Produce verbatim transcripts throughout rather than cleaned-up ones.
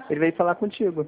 Ele veio falar contigo.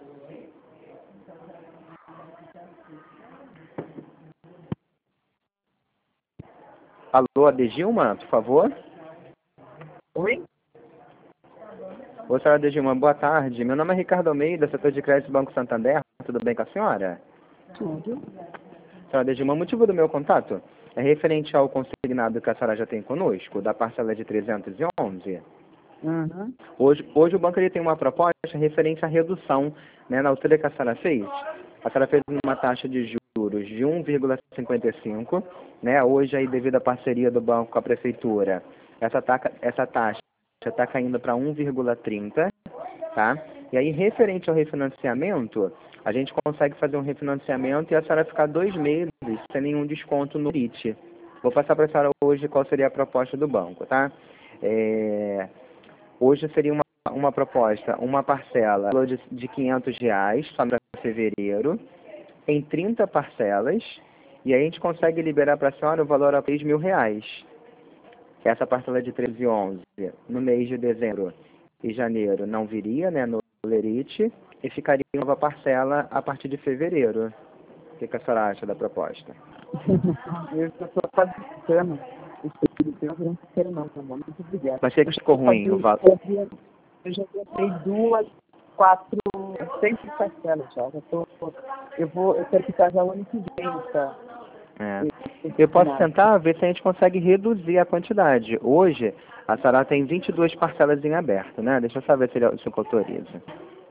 Alô, Adegilma, por favor? Oi? Oi, senhora Adegilma, boa tarde. Meu nome é Ricardo Almeida, setor de crédito Banco Santander. Tudo bem com a senhora? Tudo. Senhora Adegilma, o motivo do meu contato é referente ao consignado que a senhora já tem conosco, da parcela de trezentos e onze. Uhum. Hoje, hoje o banco ele tem uma proposta referente à redução, né, na altura que a senhora fez. A senhora fez uma taxa de juros de um vírgula cinquenta e cinco, né? Hoje, aí, devido à parceria do banco com a prefeitura, essa, taca, essa taxa está caindo para um vírgula trinta, tá? E aí, referente ao refinanciamento, a gente consegue fazer um refinanciamento e a senhora ficar dois meses sem nenhum desconto no L I T. Vou passar para a senhora hoje qual seria a proposta do banco, tá? É... Hoje seria uma, uma proposta, uma parcela de, de quinhentos reais, só para fevereiro, em trinta parcelas, e aí a gente consegue liberar para a senhora o valor a três mil reais. Essa parcela de treze e onze, no mês de dezembro e janeiro, não viria, né, no lerite, e ficaria nova parcela a partir de fevereiro. O que, que a senhora acha da proposta? Eu já estou quase ficando. Eu não quero não, tá bom? Muito obrigado. Mas o que que ficou ruim o valor? Eu já comprei duas, quatro, sempre parcelas já. Já tô, eu vou, eu quero ficar já o ano que vem, tá? É. Eu posso tentar ver se a gente consegue reduzir a quantidade. Hoje, a senhora tem vinte e duas parcelas em aberto, né? Deixa eu só ver se ele se autoriza.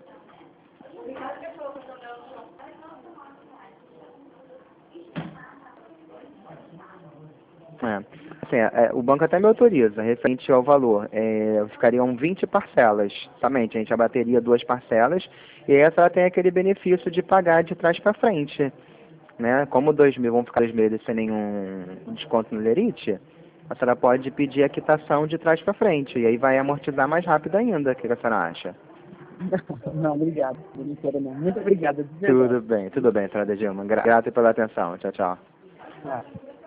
É. Assim, é, o banco até me autoriza, referente ao valor. É, ficariam vinte parcelas, somente. A gente abateria duas parcelas e aí a senhora tem aquele benefício de pagar de trás para frente. Né? Como dois mil vão ficar dois meses sem nenhum desconto no lerite, a senhora pode pedir a quitação de trás para frente, e aí vai amortizar mais rápido ainda. O que a senhora acha? Não, obrigado. Eu não quero não. Muito obrigado, de verdade. Tudo bem, tudo bem, senhora Dilma. Gra- Grato pela atenção. Tchau, tchau. Ah.